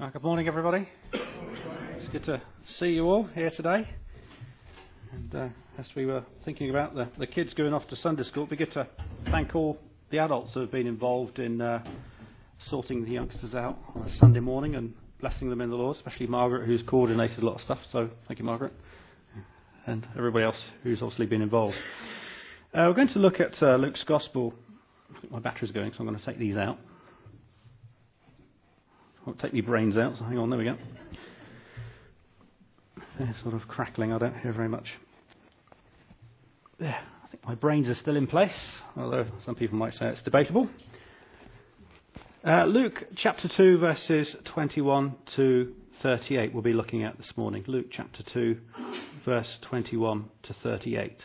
Good morning, everybody. It's good to see you all here today. And as we were thinking about the kids going off to Sunday school, it'd be good to thank all the adults who have been involved in sorting the youngsters out on a Sunday morning and blessing them in the Lord, especially Margaret, who's coordinated a lot of stuff. So thank you, Margaret, and everybody else who's obviously been involved. We're going to look at Luke's Gospel. I think my battery's going, so I'm going to take these out. Won't take my brains out, so hang on, there we go. They're sort of crackling, I don't hear very much. There, I think my brains are still in place, although some people might say it's debatable. Luke chapter 2, verses 21 to 38 we'll be looking at this morning. Luke chapter 2, verse 21 to 38.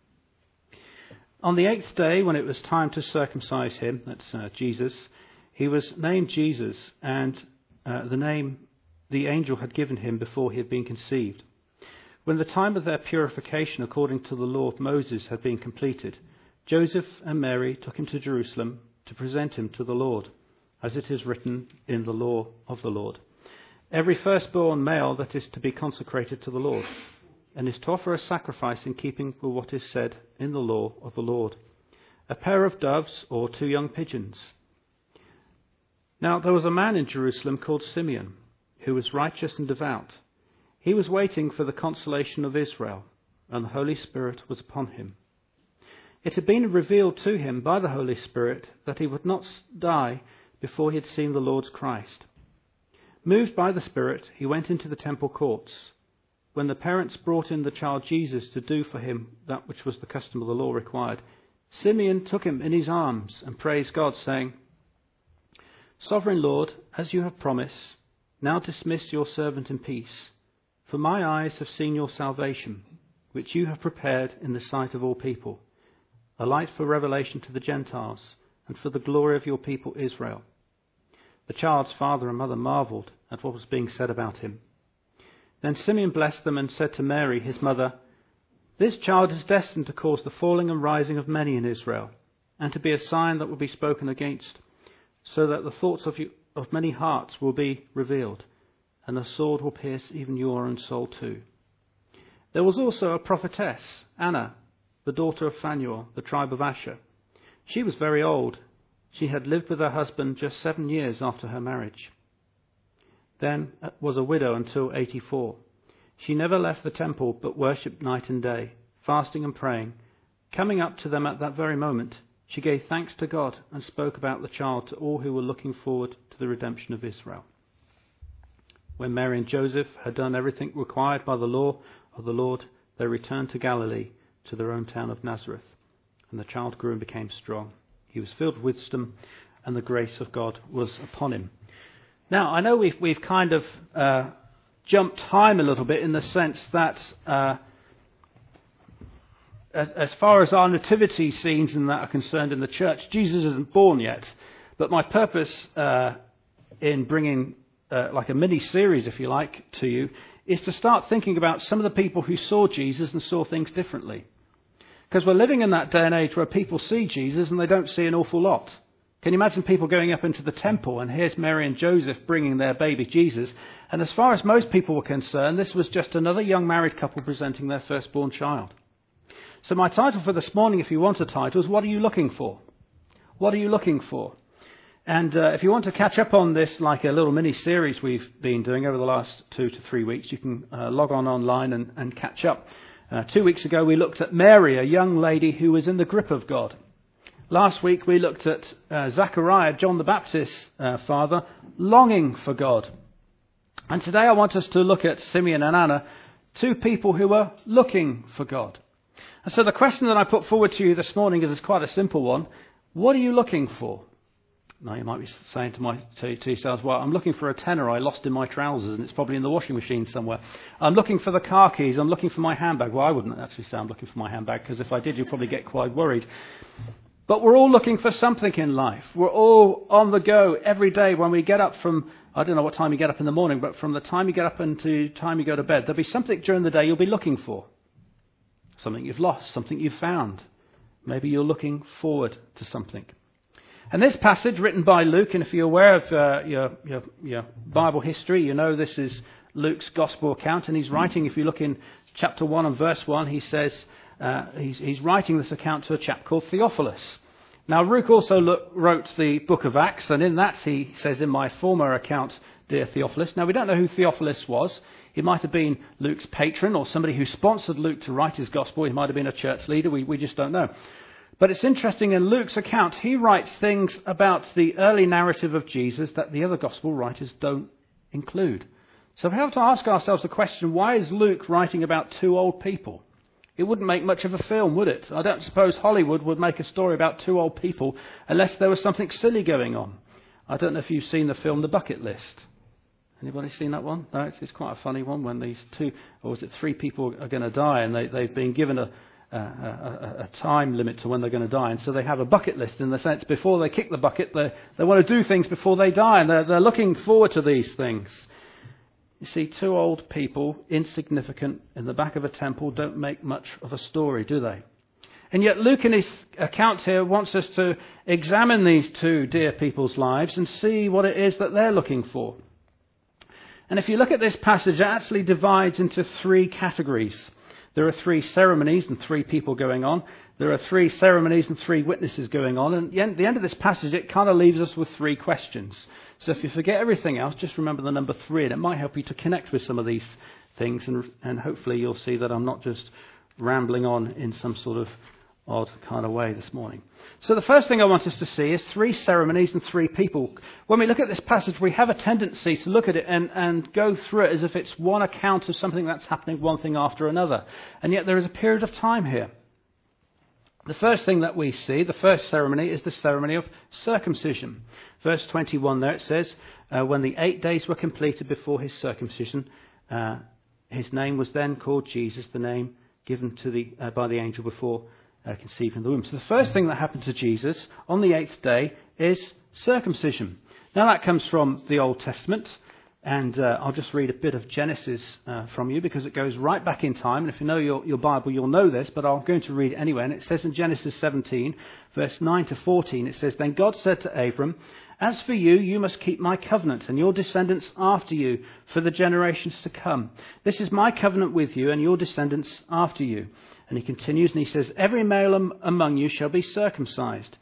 On the 8th day, when it was time to circumcise him, that's Jesus, he was named Jesus, and the name the angel had given him before he had been conceived. When the time of their purification according to the law of Moses had been completed, Joseph and Mary took him to Jerusalem to present him to the Lord, as it is written in the law of the Lord. Every firstborn male that is to be consecrated to the Lord, and is to offer a sacrifice in keeping with what is said in the law of the Lord, a pair of doves or 2 young pigeons. Now there was a man in Jerusalem called Simeon, who was righteous and devout. He was waiting for the consolation of Israel, and the Holy Spirit was upon him. It had been revealed to him by the Holy Spirit that he would not die before he had seen the Lord's Christ. Moved by the Spirit, he went into the temple courts. When the parents brought in the child Jesus to do for him that which was the custom of the law required, Simeon took him in his arms and praised God, saying, Sovereign Lord, as you have promised, now dismiss your servant in peace. For my eyes have seen your salvation, which you have prepared in the sight of all people, a light for revelation to the Gentiles, and for the glory of your people Israel. The child's father and mother marvelled at what was being said about him. Then Simeon blessed them and said to Mary, his mother, This child is destined to cause the falling and rising of many in Israel, and to be a sign that will be spoken against, so that the thoughts of many hearts will be revealed, and a sword will pierce even your own soul too. There was also a prophetess, Anna, the daughter of Phanuel, the tribe of Asher. She was very old. She had lived with her husband just 7 years after her marriage. Then was a widow until 84. She never left the temple, but worshipped night and day, fasting and praying. Coming up to them at that very moment, she gave thanks to God and spoke about the child to all who were looking forward to the redemption of Israel. When Mary and Joseph had done everything required by the law of the Lord, they returned to Galilee, to their own town of Nazareth. And the child grew and became strong. He was filled with wisdom, and the grace of God was upon him. Now, I know we've kind of jumped time a little bit in the sense that as far as our nativity scenes and that are concerned in the church, Jesus isn't born yet. But my purpose in bringing like a mini-series, if you like, to you, is to start thinking about some of the people who saw Jesus and saw things differently. Because we're living in that day and age where people see Jesus and they don't see an awful lot. Can you imagine people going up into the temple and here's Mary and Joseph bringing their baby Jesus? And as far as most people were concerned, this was just another young married couple presenting their firstborn child. So my title for this morning, if you want a title, is What Are You Looking For? What are you looking for? And if you want to catch up on this, like a little mini-series we've been doing over the last 2 to 3 weeks, you can log on online and catch up. 2 weeks ago, we looked at Mary, a young lady who was in the grip of God. Last week, we looked at Zechariah, John the Baptist's father, longing for God. And today I want us to look at Simeon and Anna, 2 people who were looking for God. And so the question that I put forward to you this morning is quite a simple one. What are you looking for? Now you might be saying to yourselves, well, I'm looking for a tenner I lost in my trousers and it's probably in the washing machine somewhere. I'm looking for the car keys. I'm looking for my handbag. Well, I wouldn't actually say I'm looking for my handbag, because if I did, you'd probably get quite worried. But we're all looking for something in life. We're all on the go every day when we get up from, I don't know what time you get up in the morning, but from the time you get up until the time you go to bed, there'll be something during the day you'll be looking for. Something you've lost, something you've found. Maybe you're looking forward to something. And this passage, written by Luke, and if you're aware of your Bible history, you know this is Luke's gospel account, and he's writing, if you look in chapter 1 and verse 1, he says he's writing this account to a chap called Theophilus. Now, Luke also wrote the book of Acts, and in that he says, in my former account, dear Theophilus. Now, we don't know who Theophilus was. He might have been Luke's patron or somebody who sponsored Luke to write his gospel. He might have been a church leader. We just don't know. But it's interesting, in Luke's account, he writes things about the early narrative of Jesus that the other gospel writers don't include. So we have to ask ourselves the question, why is Luke writing about two old people? It wouldn't make much of a film, would it? I don't suppose Hollywood would make a story about two old people unless there was something silly going on. I don't know if you've seen the film The Bucket List. Anybody seen that one? No, it's quite a funny one when these two, or was it three people are going to die, and they've been given a time limit to when they're going to die, and so they have a bucket list in the sense before they kick the bucket, they want to do things before they die, and they're looking forward to these things. You see, two old people, insignificant, in the back of a temple, don't make much of a story, do they? And yet Luke in his account here wants us to examine these two dear people's lives and see what it is that they're looking for. And if you look at this passage, it actually divides into three categories. There are three ceremonies and three people going on. There are three ceremonies and three witnesses going on. And at the end of this passage, it kind of leaves us with three questions. So if you forget everything else, just remember the number 3, and it might help you to connect with some of these things. And hopefully you'll see that I'm not just rambling on in some sort of odd kind of way this morning. So the first thing I want us to see is 3 ceremonies and 3 people. When we look at this passage, we have a tendency to look at it and go through it as if it's one account of something that's happening, one thing after another. And yet there is a period of time here. The first thing that we see, the first ceremony, is the ceremony of circumcision. Verse 21 there, it says, when the 8 days were completed before his circumcision, his name was then called Jesus, the name given to by the angel before conceived in the womb. So the first thing that happened to Jesus on the 8th day is circumcision. Now that comes from the Old Testament, and I'll just read a bit of Genesis from you because it goes right back in time. And if you know your Bible, you'll know this, but I'm going to read it anyway. And it says in Genesis 17, verse 9 to 14, it says, Then God said to Abram, As for you, you must keep my covenant and your descendants after you for the generations to come. This is my covenant with you and your descendants after you. And he continues and he says, Every male among you shall be circumcised.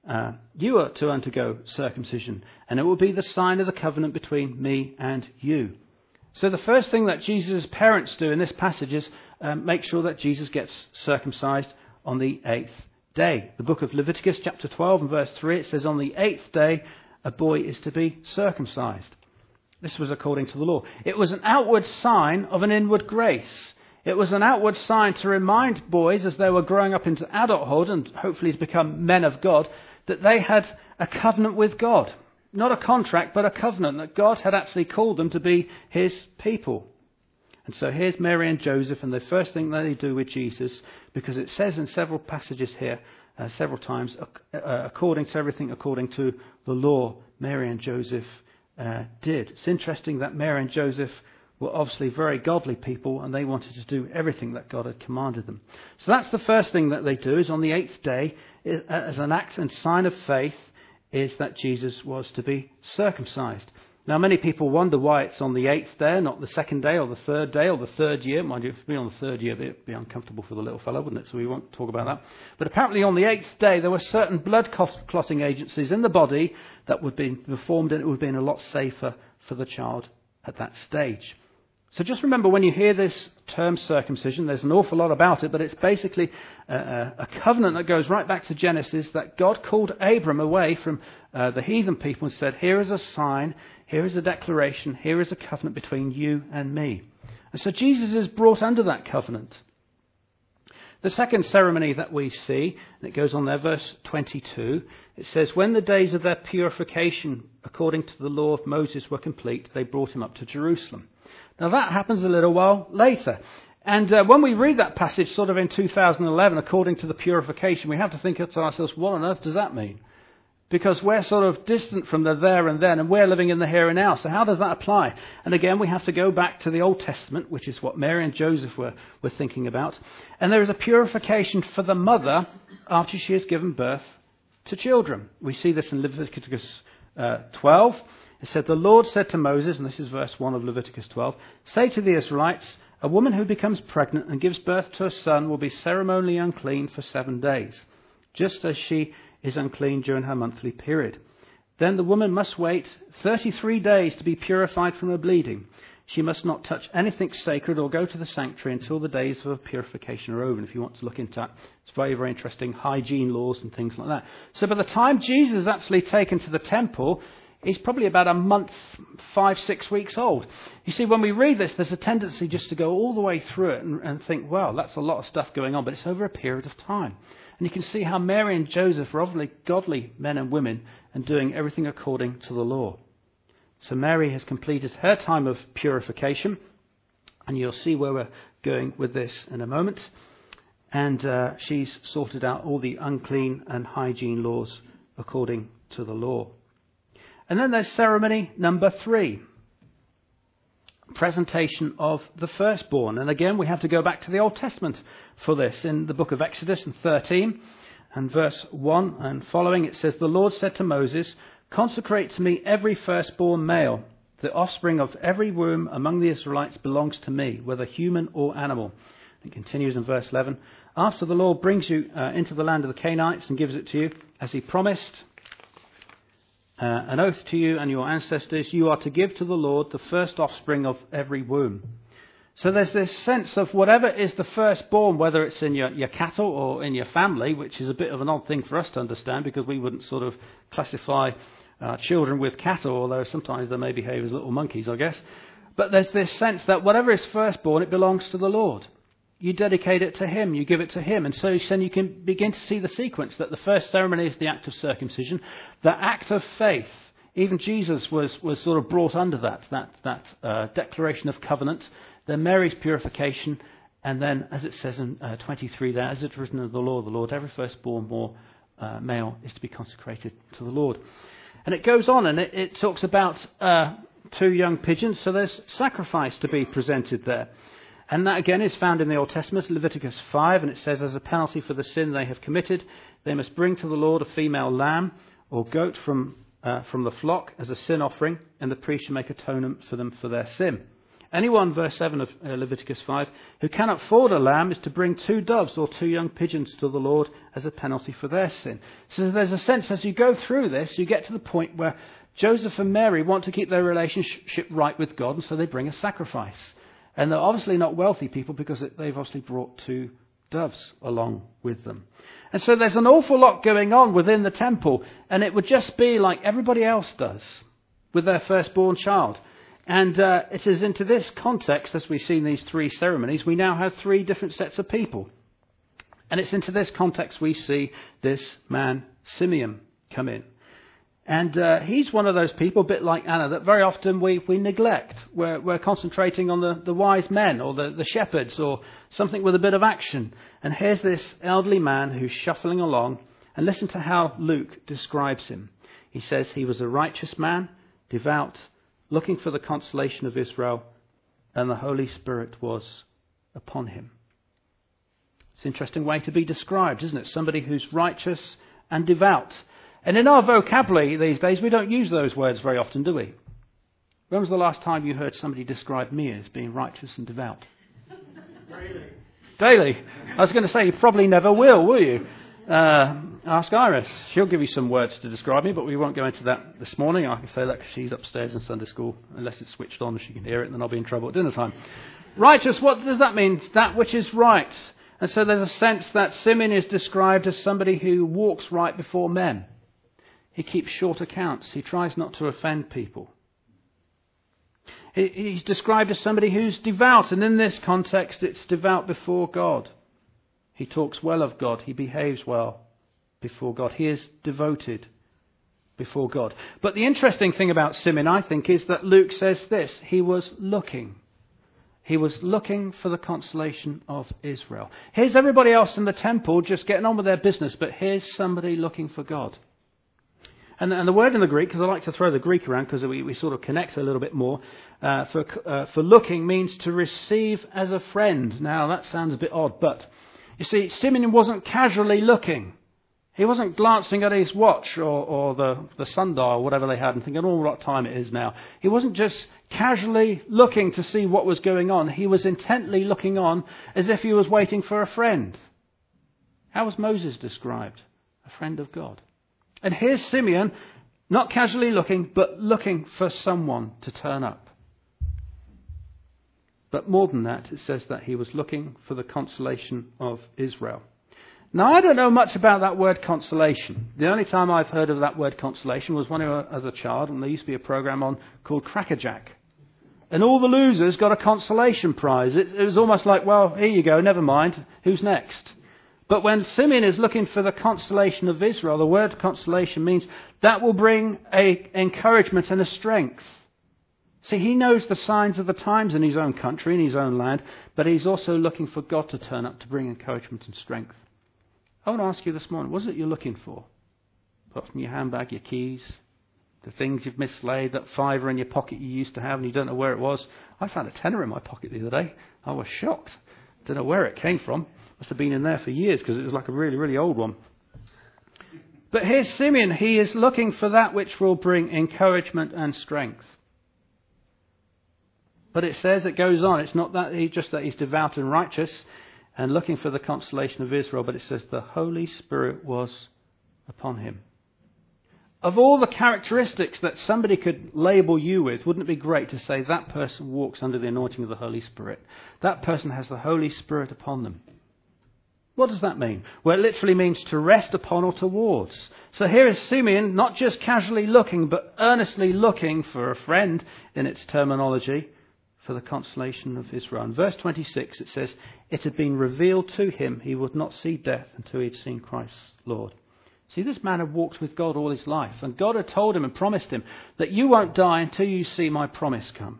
You are to undergo circumcision, and it will be the sign of the covenant between me and you. So the first thing that Jesus' parents do in this passage is make sure that Jesus gets circumcised on the 8th day. The book of Leviticus chapter 12 and verse 3, it says, On the 8th day a boy is to be circumcised. This was according to the law. It was an outward sign of an inward grace. It was an outward sign to remind boys as they were growing up into adulthood and hopefully to become men of God, that they had a covenant with God. Not a contract, but a covenant, that God had actually called them to be his people. And so here's Mary and Joseph, and the first thing that they do with Jesus, because it says in several passages here, several times, according to everything according to the law, Mary and Joseph did. It's interesting that Mary and Joseph were obviously very godly people, and they wanted to do everything that God had commanded them. So that's the first thing that they do, is on the 8th day, as an act and sign of faith, is that Jesus was to be circumcised. Now, many people wonder why it's on the 8th day, not the 2nd day or the 3rd day or the 3rd year. Mind you, if it be on the 3rd year, it'd be uncomfortable for the little fellow, wouldn't it? So we won't talk about that. But apparently on the 8th day, there were certain blood clotting agencies in the body that would be performed, and it would have been a lot safer for the child at that stage. So just remember, when you hear this term circumcision, there's an awful lot about it, but it's basically a covenant that goes right back to Genesis, that God called Abram away from the heathen people and said, here is a sign, here is a declaration, here is a covenant between you and me. And so Jesus is brought under that covenant. The second ceremony that we see, and it goes on there, verse 22, it says, When the days of their purification according to the law of Moses were complete, they brought him up to Jerusalem. Now that happens a little while later. And when we read that passage sort of in 2011, according to the purification, we have to think to ourselves, what on earth does that mean? Because we're sort of distant from the there and then, and we're living in the here and now. So how does that apply? And again, we have to go back to the Old Testament, which is what Mary and Joseph were thinking about. And there is a purification for the mother after she has given birth to children. We see this in Leviticus 12. It said, the Lord said to Moses, and this is verse 1 of Leviticus 12, say to the Israelites, a woman who becomes pregnant and gives birth to a son will be ceremonially unclean for 7 days, just as she is unclean during her monthly period. Then the woman must wait 33 days to be purified from her bleeding. She must not touch anything sacred or go to the sanctuary until the days of her purification are over. And if you want to look into that, it's very, very interesting, hygiene laws and things like that. So by the time Jesus is actually taken to the temple, he's probably about a month, 5-6 weeks old. You see, when we read this, there's a tendency just to go all the way through it and think, well, that's a lot of stuff going on, but it's over a period of time. And you can see how Mary and Joseph are obviously godly men and women and doing everything according to the law. So Mary has completed her time of purification, and you'll see where we're going with this in a moment. And she's sorted out all the unclean and hygiene laws according to the law. And then there's ceremony number 3, presentation of the firstborn. And again, we have to go back to the Old Testament for this. In the book of Exodus 13 and verse 1 and following, it says, the Lord said to Moses, consecrate to me every firstborn male. The offspring of every womb among the Israelites belongs to me, whether human or animal. It continues in verse 11. After the Lord brings you into the land of the Canaanites and gives it to you, as he promised, an oath to you and your ancestors, you are to give to the Lord the first offspring of every womb. So there's this sense of whatever is the firstborn, whether it's in your cattle or in your family, which is a bit of an odd thing for us to understand because we wouldn't sort of classify children with cattle, although sometimes they may behave as little monkeys, I guess. But there's this sense that whatever is firstborn, it belongs to the Lord. You dedicate it to him, you give it to him. And so then you can begin to see the sequence, that the first ceremony is the act of circumcision, the act of faith. Even Jesus was sort of brought under that declaration of covenant, then Mary's purification, and then, as it says in 23 there, as it's written in the law of the Lord, every firstborn male is to be consecrated to the Lord. And it goes on, and it talks about 2 young pigeons, so there's sacrifice to be presented there. And that again is found in the Old Testament, Leviticus 5, and it says, as a penalty for the sin they have committed, they must bring to the Lord a female lamb or goat from the flock as a sin offering, and the priest shall make atonement for them for their sin. Anyone, verse 7 of Leviticus 5, who cannot afford a lamb is to bring 2 doves or 2 young pigeons to the Lord as a penalty for their sin. So there's a sense as you go through this, you get to the point where Joseph and Mary want to keep their relationship right with God, and so they bring a sacrifice. And they're obviously not wealthy people because they've obviously brought 2 doves along with them. And so there's an awful lot going on within the temple, and it would just be like everybody else does with their firstborn child. And it is into this context, as we see in these 3 ceremonies, we now have 3 different sets of people. And it's into this context we see this man, Simeon, come in. And he's one of those people, a bit like Anna, that very often we neglect. We're concentrating on the wise men or the shepherds or something with a bit of action. And here's this elderly man who's shuffling along. And listen to how Luke describes him. He says he was a righteous man, devout, looking for the consolation of Israel, and the Holy Spirit was upon him. It's an interesting way to be described, isn't it? Somebody who's righteous and devout. And in our vocabulary these days, we don't use those words very often, do we? When was the last time you heard somebody describe me as being righteous and devout? Daily. I was going to say, you probably never will you? Ask Iris. She'll give you some words to describe me, but we won't go into that this morning. I can say that because she's upstairs in Sunday school. Unless it's switched on and she can hear it, and then I'll be in trouble at dinner time. Righteous, what does that mean? That which is right. And so there's a sense that Simeon is described as somebody who walks right before men. He keeps short accounts. He tries not to offend people. He's described as somebody who's devout, and in this context it's devout before God. He talks well of God. He behaves well before God. He is devoted before God. But the interesting thing about Simeon, I think, is that Luke says this. He was looking. He was looking for the consolation of Israel. Here's everybody else in the temple just getting on with their business, but here's somebody looking for God. And the word in the Greek, because I like to throw the Greek around because we sort of connect a little bit more, for looking means to receive as a friend. Now, that sounds a bit odd, but you see, Simeon wasn't casually looking. He wasn't glancing at his watch or the sundial, whatever they had, and thinking, oh, what time it is now. He wasn't just casually looking to see what was going on. He was intently looking on as if he was waiting for a friend. How was Moses described? A friend of God. And here's Simeon, not casually looking, but looking for someone to turn up. But more than that, it says that he was looking for the consolation of Israel. Now, I don't know much about that word consolation. The only time I've heard of that word consolation was when I was as a child, and there used to be a program on called Crackerjack. And all the losers got a consolation prize. It was almost like, well, here you go, never mind, who's next? But when Simeon is looking for the consolation of Israel, the word consolation means that will bring a encouragement and a strength. See, he knows the signs of the times in his own country, in his own land, but he's also looking for God to turn up to bring encouragement and strength. I want to ask you this morning, what is it you're looking for? Apart from your handbag, your keys, the things you've mislaid, that fiver in your pocket you used to have and you don't know where it was. I found a tenner in my pocket the other day. I was shocked. Don't know where it came from. Must have been in there for years because it was like a really, really old one. But here's Simeon. He is looking for that which will bring encouragement and strength. But it says, it goes on, it's not that he's devout and righteous and looking for the consolation of Israel, but it says the Holy Spirit was upon him. Of all the characteristics that somebody could label you with, wouldn't it be great to say that person walks under the anointing of the Holy Spirit? That person has the Holy Spirit upon them. What does that mean? Well, it literally means to rest upon or towards. So here is Simeon, not just casually looking, but earnestly looking for a friend in its terminology, for the consolation of Israel. In verse 26 it says, it had been revealed to him he would not see death until he had seen Christ Lord. See, this man had walked with God all his life, and God had told him and promised him that you won't die until you see my promise come.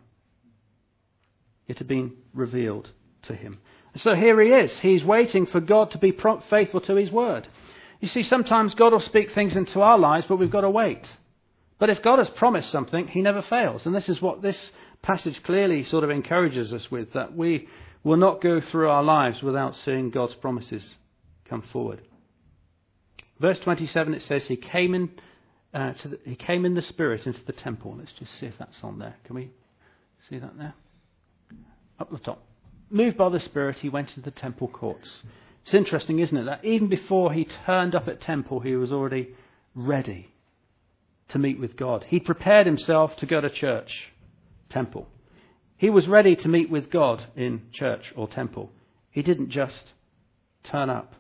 It had been revealed to him. So here he is. He's waiting for God to be faithful to his word. You see, sometimes God will speak things into our lives, but we've got to wait. But if God has promised something, he never fails. And this is what this passage clearly sort of encourages us with, that we will not go through our lives without seeing God's promises come forward. Verse 27, it says he came in the Spirit into the temple. Let's just see if that's on there. Can we see that there? Up the top. Moved by the Spirit, he went into the temple courts. It's interesting, isn't it, that even before he turned up at temple, he was already ready to meet with God. He prepared himself to go to church, temple. He was ready to meet with God in church or temple. He didn't just turn up.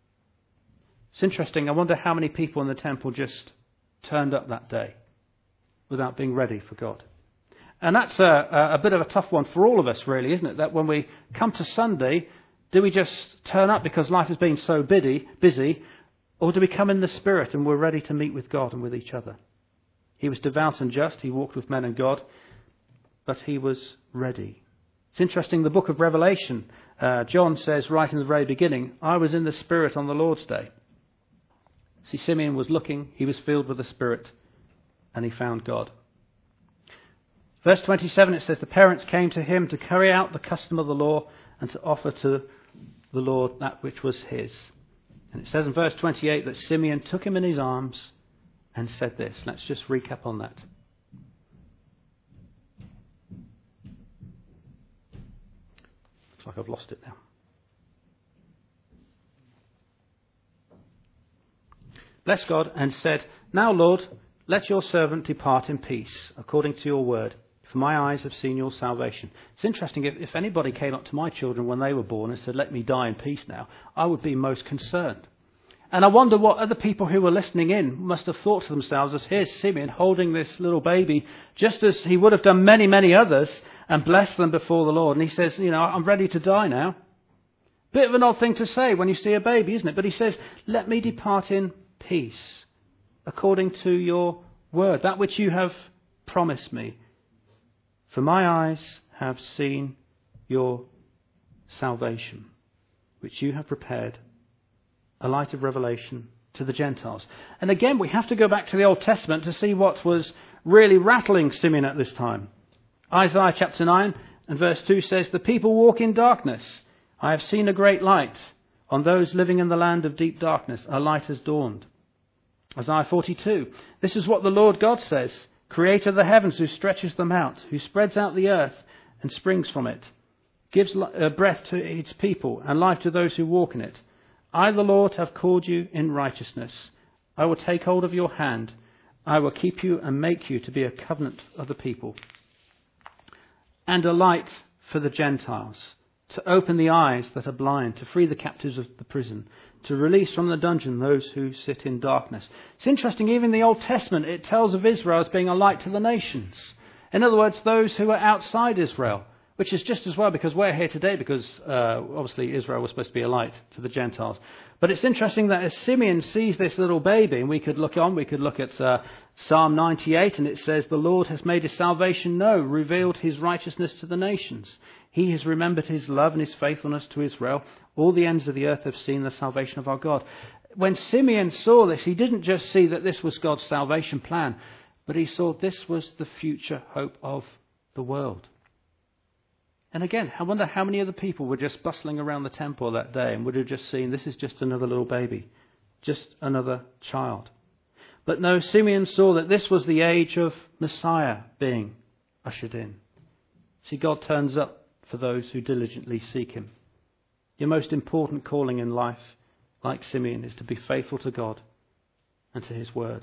It's interesting. I wonder how many people in the temple just turned up that day without being ready for God. And that's a bit of a tough one for all of us, really, isn't it? That when we come to Sunday, do we just turn up because life has been so busy, or do we come in the Spirit and we're ready to meet with God and with each other? He was devout and just. He walked with men and God, but he was ready. It's interesting, the book of Revelation, John says right in the very beginning, I was in the Spirit on the Lord's day. See, Simeon was looking, he was filled with the Spirit, and he found God. Verse 27, it says, the parents came to him to carry out the custom of the law and to offer to the Lord that which was his. And it says in verse 28 that Simeon took him in his arms and said this. Let's just recap on that. Looks like I've lost it now. Blessed God and said, now, Lord, let your servant depart in peace, according to your word. For my eyes have seen your salvation. It's interesting, if anybody came up to my children when they were born and said, let me die in peace now, I would be most concerned. And I wonder what other people who were listening in must have thought to themselves as here's Simeon holding this little baby, just as he would have done many, many others, and blessed them before the Lord. And he says, I'm ready to die now. Bit of an odd thing to say when you see a baby, isn't it? But he says, let me depart in peace, according to your word, that which you have promised me. For my eyes have seen your salvation, which you have prepared, a light of revelation to the Gentiles. And again, we have to go back to the Old Testament to see what was really rattling Simeon at this time. Isaiah chapter 9 and verse 2 says, the people walk in darkness. I have seen a great light. On those living in the land of deep darkness, a light has dawned. Isaiah 42. This is what the Lord God says, Creator of the heavens, who stretches them out, who spreads out the earth and springs from it, gives breath to its people and life to those who walk in it. I, the Lord, have called you in righteousness. I will take hold of your hand. I will keep you and make you to be a covenant of the people. And a light for the Gentiles, to open the eyes that are blind, to free the captives of the prison, to release from the dungeon those who sit in darkness. It's interesting, even in the Old Testament, it tells of Israel as being a light to the nations. In other words, those who are outside Israel, which is just as well because we're here today because obviously Israel was supposed to be a light to the Gentiles. But it's interesting that as Simeon sees this little baby, and we could look at Psalm 98, and it says, the Lord has made his salvation known, revealed his righteousness to the nations. He has remembered his love and his faithfulness to Israel. All the ends of the earth have seen the salvation of our God. When Simeon saw this, he didn't just see that this was God's salvation plan, but he saw this was the future hope of the world. And again, I wonder how many other people were just bustling around the temple that day and would have just seen this is just another little baby, just another child. But no, Simeon saw that this was the age of Messiah being ushered in. See, God turns up for those who diligently seek him. Your most important calling in life, like Simeon, is to be faithful to God and to his word.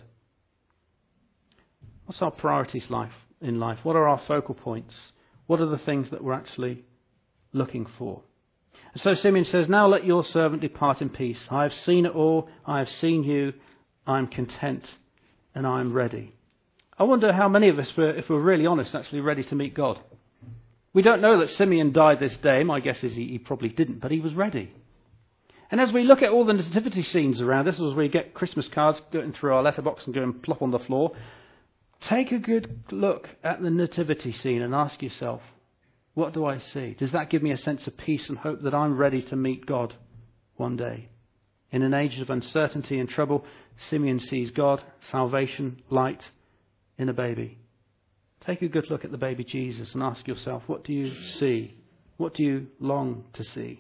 What's our priorities in life? What are our focal points? What are the things that we're actually looking for? And so Simeon says, now let your servant depart in peace. I have seen it all. I have seen you. I am content and I am ready. I wonder how many of us, if we're really honest, actually ready to meet God. We don't know that Simeon died this day. My guess is he probably didn't, but he was ready. And as we look at all the nativity scenes around, this is where we get Christmas cards going through our letterbox and go and plop on the floor. Take a good look at the nativity scene and ask yourself, what do I see? Does that give me a sense of peace and hope that I'm ready to meet God one day? In an age of uncertainty and trouble, Simeon sees God, salvation, light in a baby. Take a good look at the baby Jesus and ask yourself, what do you see? What do you long to see?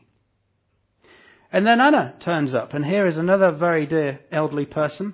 And then Anna turns up, and here is another very dear elderly person.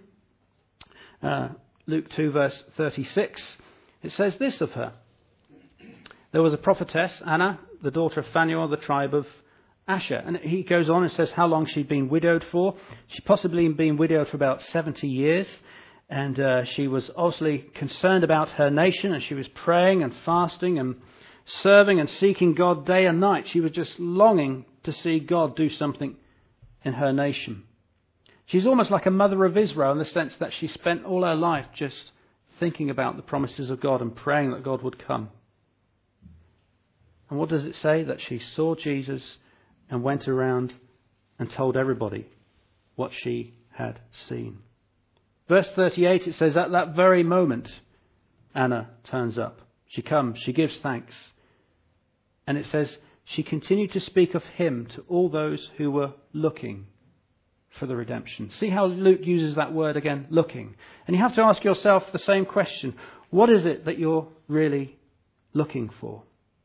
Luke 2 verse 36, it says this of her. There was a prophetess, Anna, the daughter of Phanuel, the tribe of Asher. And he goes on and says how long she'd been widowed for. She'd possibly been widowed for about 70 years. And she was obviously concerned about her nation, and she was praying and fasting and serving and seeking God day and night. She was just longing to see God do something in her nation. She's almost like a mother of Israel in the sense that she spent all her life just thinking about the promises of God and praying that God would come. And what does it say? That she saw Jesus and went around and told everybody what she had seen. Verse 38, it says, at that very moment, Anna turns up. She comes, she gives thanks. And it says, she continued to speak of him to all those who were looking for the redemption. See how Luke uses that word again, looking. And you have to ask yourself the same question. What is it that you're really looking for?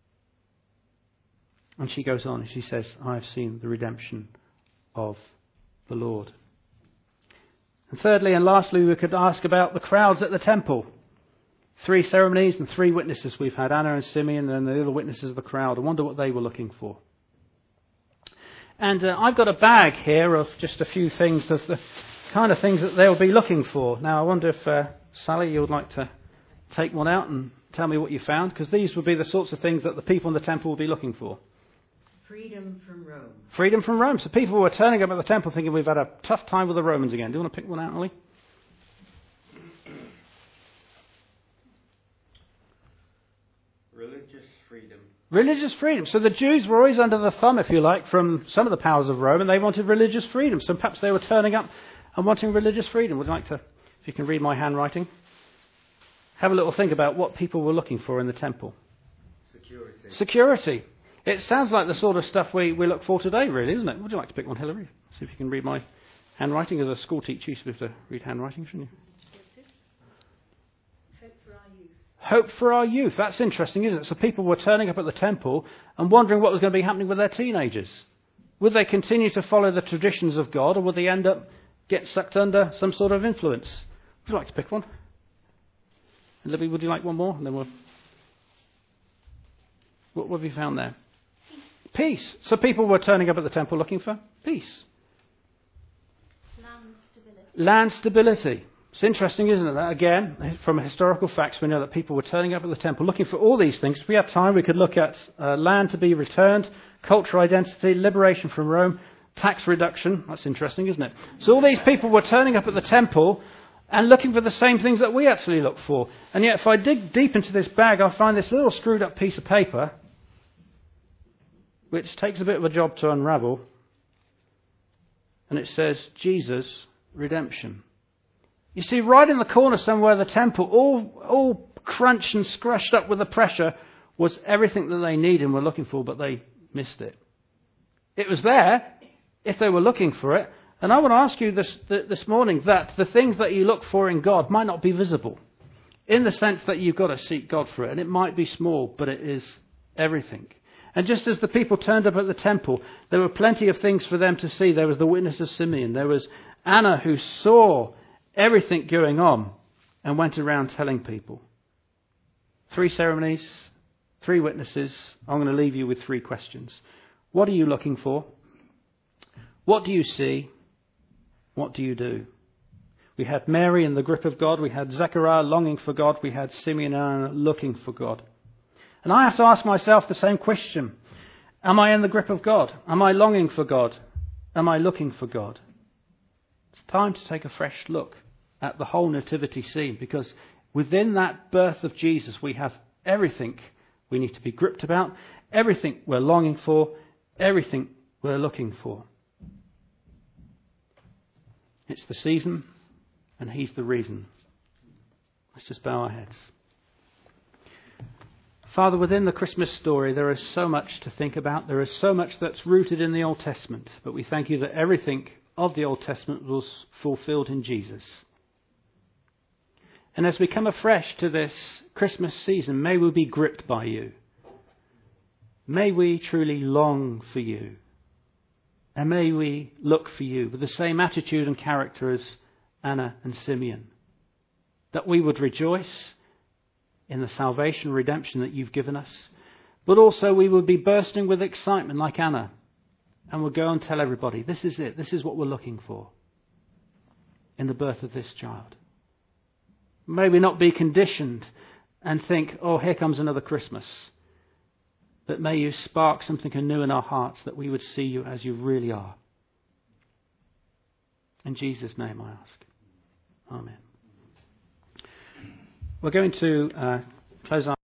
And she goes on and she says, I have seen the redemption of the Lord. And thirdly and lastly, we could ask about the crowds at the temple. 3 ceremonies and 3 witnesses we've had, Anna and Simeon and the other witnesses of the crowd. I wonder what they were looking for. And I've got a bag here of just a few things, of the kind of things that they'll be looking for. Now, I wonder if, Sally, you would like to take one out and tell me what you found, because these would be the sorts of things that the people in the temple will be looking for. Freedom from Rome. Freedom from Rome. So people were turning up at the temple thinking, we've had a tough time with the Romans again. Do you want to pick one out, Ollie? Religious freedom. Religious freedom. So the Jews were always under the thumb, if you like, from some of the powers of Rome, and they wanted religious freedom. So perhaps they were turning up and wanting religious freedom. Would you like to, if you can read my handwriting, have a little think about what people were looking for in the temple? Security. Security. It sounds like the sort of stuff we look for today, really, isn't it? Would you like to pick one, Hilary? See if you can read my handwriting. As a school teacher, you should be able to read handwriting, shouldn't you? Hope for our youth. Hope for our youth. That's interesting, isn't it? So people were turning up at the temple and wondering what was going to be happening with their teenagers. Would they continue to follow the traditions of God, or would they end up get sucked under some sort of influence? Would you like to pick one? And Libby, would you like one more? And then what have you found there? Peace. So people were turning up at the temple looking for peace. Land stability. It's interesting, isn't it? That again, from historical facts, we know that people were turning up at the temple looking for all these things. If we had time, we could look at land to be returned, cultural identity, liberation from Rome, tax reduction. That's interesting, isn't it? So all these people were turning up at the temple and looking for the same things that we actually look for. And yet, if I dig deep into this bag, I find this little screwed up piece of paper, which takes a bit of a job to unravel. And it says, Jesus, redemption. You see, right in the corner somewhere of the temple, all crunched and scrushed up with the pressure, was everything that they needed and were looking for, but they missed it. It was there if they were looking for it. And I want to ask you this morning that the things that you look for in God might not be visible, in the sense that you've got to seek God for it. And it might be small, but it is everything. And just as the people turned up at the temple, there were plenty of things for them to see. There was the witness of Simeon. There was Anna, who saw everything going on and went around telling people. 3 ceremonies, 3 witnesses. I'm going to leave you with 3 questions. What are you looking for? What do you see? What do you do? We had Mary in the grip of God. We had Zechariah longing for God. We had Simeon and Anna looking for God. And I have to ask myself the same question. Am I in the grip of God? Am I longing for God? Am I looking for God? It's time to take a fresh look at the whole nativity scene, because within that birth of Jesus we have everything we need to be gripped about, everything we're longing for, everything we're looking for. It's the season, and He's the reason. Let's just bow our heads. Father, within the Christmas story there is so much to think about. There is so much that's rooted in the Old Testament, but we thank you that everything of the Old Testament was fulfilled in Jesus. And as we come afresh to this Christmas season, may we be gripped by you. May we truly long for you. And may we look for you with the same attitude and character as Anna and Simeon. That we would rejoice in the salvation and redemption that you've given us. But also we would be bursting with excitement like Anna. And we'll go and tell everybody, this is it. This is what we're looking for in the birth of this child. May we not be conditioned and think, oh, here comes another Christmas. But may you spark something anew in our hearts, that we would see you as you really are. In Jesus' name I ask. Amen. We're going to close our